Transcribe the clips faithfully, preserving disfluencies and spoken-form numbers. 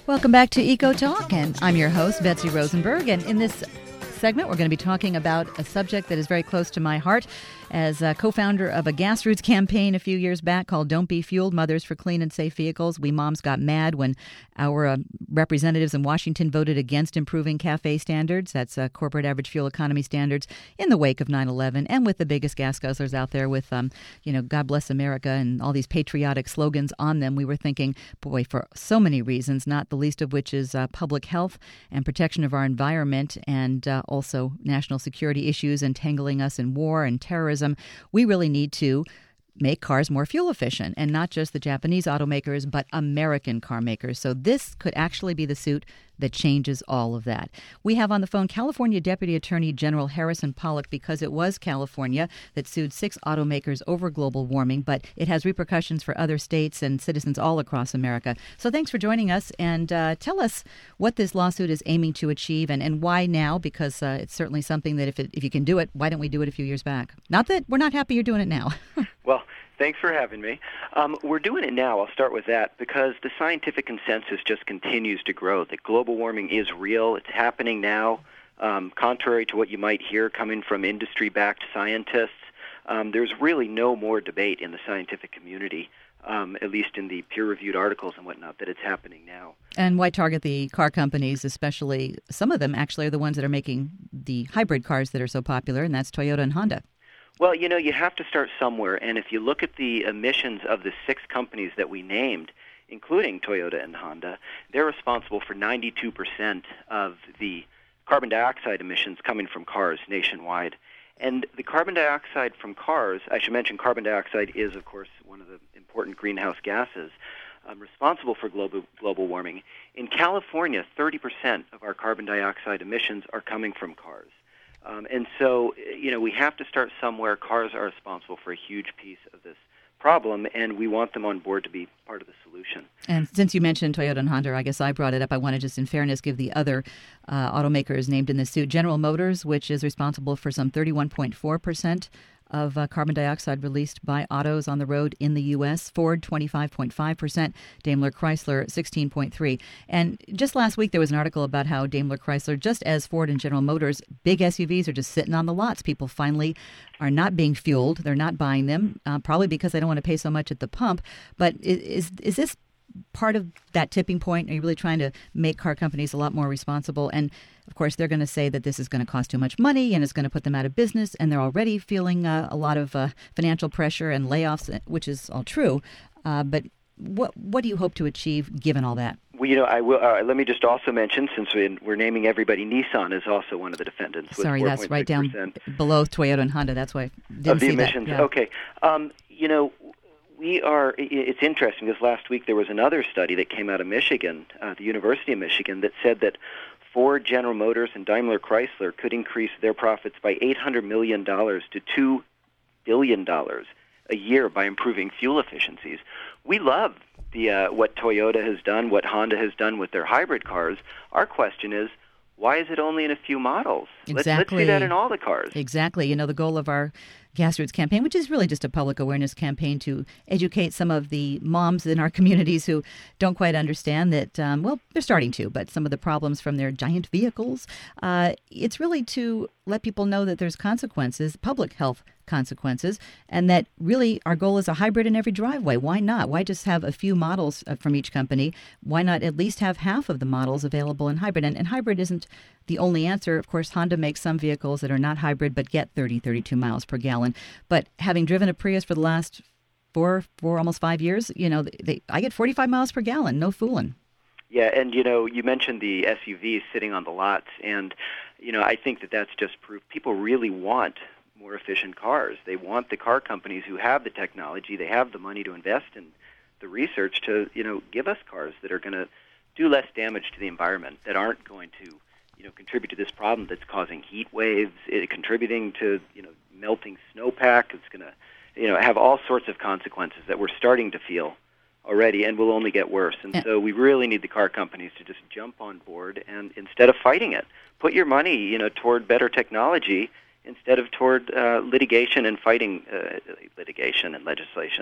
Welcome back to Eco Talk, and I'm your host, Betsy Rosenberg, and in this segment, we're going to be talking about a subject that is very close to my heart. As a co-founder of a grassroots campaign a few years back called Don't Be Fueled, Mothers for Clean and Safe Vehicles, we moms got mad when our uh, representatives in Washington voted against improving CAFE standards, that's uh, corporate average fuel economy standards, in the wake of nine eleven, and with the biggest gas guzzlers out there with, um, you know, God bless America and all these patriotic slogans on them. We were thinking, boy, for so many reasons, not the least of which is uh, public health and protection of our environment, and uh, also national security issues entangling us in war and terrorism. We really need to make cars more fuel efficient, and not just the Japanese automakers, but American car makers. So this could actually be the suit that changes all of that. We have on the phone California Deputy Attorney General Harrison Pollack, because it was California that sued six automakers over global warming, but it has repercussions for other states and citizens all across America. So thanks for joining us, and uh, tell us what this lawsuit is aiming to achieve, and, and why now, because uh, it's certainly something that if it, if you can do it, why didn't we do it a few years back? Not that we're not happy you're doing it now. Well, thanks for having me. Um, we're doing it now, I'll start with that, because the scientific consensus just continues to grow, that global warming is real, it's happening now, um, contrary to what you might hear coming from industry-backed scientists. Um, there's really no more debate in the scientific community, um, at least in the peer-reviewed articles and whatnot, that it's happening now. And why target the car companies, especially some of them actually are the ones that are making the hybrid cars that are so popular, and that's Toyota and Honda? Well, you know, you have to start somewhere, and if you look at the emissions of the six companies that we named, including Toyota and Honda, they're responsible for ninety-two percent of the carbon dioxide emissions coming from cars nationwide. And the carbon dioxide from cars, I should mention carbon dioxide is, of course, one of the important greenhouse gases um, responsible for global, global warming. In California, thirty percent of our carbon dioxide emissions are coming from cars. Um, and so, you know, we have to start somewhere. Cars are responsible for a huge piece of this problem, and we want them on board to be part of the solution. And since you mentioned Toyota and Honda, I guess I brought it up. I want to just, in fairness, give the other uh, automakers named in this suit. General Motors, which is responsible for some thirty-one point four percent of uh, carbon dioxide released by autos on the road in the U S. Ford, twenty-five point five percent. Daimler Chrysler, sixteen point three percent. And just last week, there was an article about how Daimler Chrysler, just as Ford and General Motors, big S U Vs are just sitting on the lots. People finally are not being fueled. They're not buying them, uh, probably because they don't want to pay so much at the pump. But is is this part of that tipping point? Are you really trying to make car companies a lot more responsible? And of course, they're going to say that this is going to cost too much money and it's going to put them out of business. And they're already feeling uh, a lot of uh, financial pressure and layoffs, which is all true. Uh, but what what do you hope to achieve given all that? Well, you know, I will. Uh, let me just also mention, since we're naming everybody, Nissan is also one of the defendants. Sorry, that's right down below Toyota and Honda. That's why I didn't of the see emissions. That. Yeah. Okay. Um, you know, we are. It's interesting because last week there was another study that came out of Michigan, uh, the University of Michigan, that said that Ford, General Motors, and Daimler Chrysler could increase their profits by eight hundred million dollars to two billion dollars a year by improving fuel efficiencies. We love the uh, what Toyota has done, what Honda has done with their hybrid cars. Our question is, why is it only in a few models? Exactly. Let's, let's see that in all the cars. Exactly. You know, the goal of our Grassroots campaign, which is really just a public awareness campaign to educate some of the moms in our communities who don't quite understand that, um, well, they're starting to, but some of the problems from their giant vehicles. Uh, it's really to let people know that there's consequences, public health consequences, and that really our goal is a hybrid in every driveway. Why not? Why just have a few models from each company? Why not at least have half of the models available in hybrid? And, and hybrid isn't the only answer. Of course, Honda makes some vehicles that are not hybrid but get thirty, thirty-two miles per gallon. But having driven a Prius for the last four, four, almost five years, you know, they, I get forty-five miles per gallon. No fooling. Yeah, and, you know, you mentioned the S U Vs sitting on the lots, and, you know, I think that that's just proof people really want more efficient cars. They want the car companies who have the technology, they have the money to invest in the research to, you know, give us cars that are going to do less damage to the environment, that aren't going to, you know, contribute to this problem that's causing heat waves, it, contributing to, you know, melting snowpack. It's going to, you know, have all sorts of consequences that we're starting to feel already and will only get worse. And so we really need the car companies to just jump on board and instead of fighting it, put your money, you know, toward better technology instead of toward uh, litigation and fighting uh, litigation and legislation.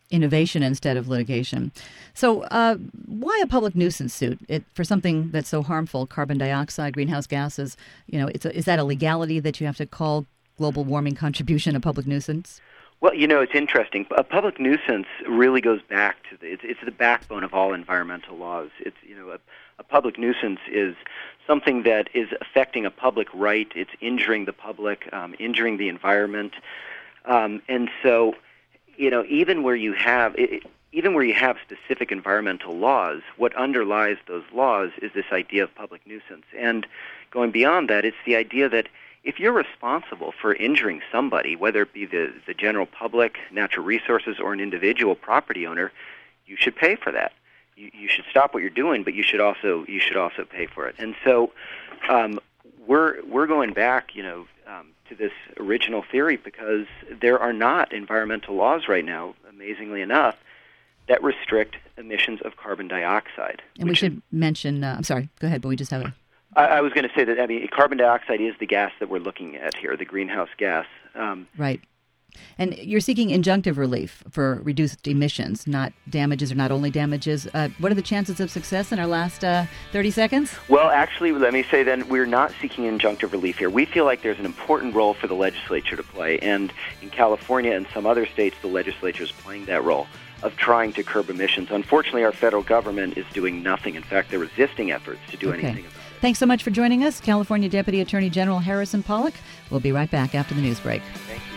innovation instead of litigation. So uh, why a public nuisance suit it, for something that's so harmful, carbon dioxide, greenhouse gases? You know, it's a, is that a legality that you have to call global warming contribution a public nuisance? Well, you know, it's interesting. A public nuisance really goes back to the, it's, it's the backbone of all environmental laws. It's, you know, a, a public nuisance is something that is affecting a public right. It's injuring the public, um, injuring the environment. Um, and so, you know, even where you have it, even where you have specific environmental laws, what underlies those laws is this idea of public nuisance. And going beyond that, it's the idea that if you're responsible for injuring somebody, whether it be the, the general public, natural resources, or an individual property owner, you should pay for that. You, you should stop what you're doing, but you should also you should also pay for it. And so, um, we're we're going back, you know, um, to this original theory because there are not environmental laws right now, amazingly enough, that restrict emissions of carbon dioxide. And we should is, mention. Uh, I'm sorry. Go ahead, but we just have a. I, I was going to say that I mean carbon dioxide is the gas that we're looking at here, the greenhouse gas. Um, right. And you're seeking injunctive relief for reduced emissions, not damages or not only damages. Uh, what are the chances of success in our last uh, thirty seconds? Well, actually, let me say then we're not seeking injunctive relief here. We feel like there's an important role for the legislature to play. And in California and some other states, the legislature is playing that role of trying to curb emissions. Unfortunately, our federal government is doing nothing. In fact, they're resisting efforts to do okay. anything about it. Thanks so much for joining us, California Deputy Attorney General Harrison Pollack. We'll be right back after the news break. Thank you.